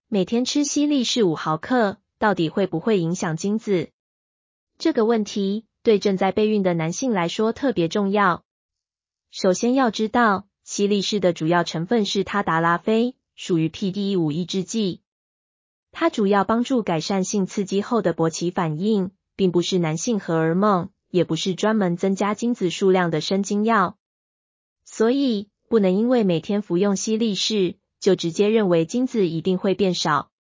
每天吃西力士5毫克，到底会不会影响精子？这个问题对正在备孕的男性来说特别重要。首先要知道，西力士的主要成分是他达拉非，属于 PDE5 抑制剂。它主要帮助改善性刺激后的勃起反应，并不是男性荷尔蒙，也不是专门增加精子数量的生精药。所以，不能因为每天服用西力士，就直接认为精子一定会变少。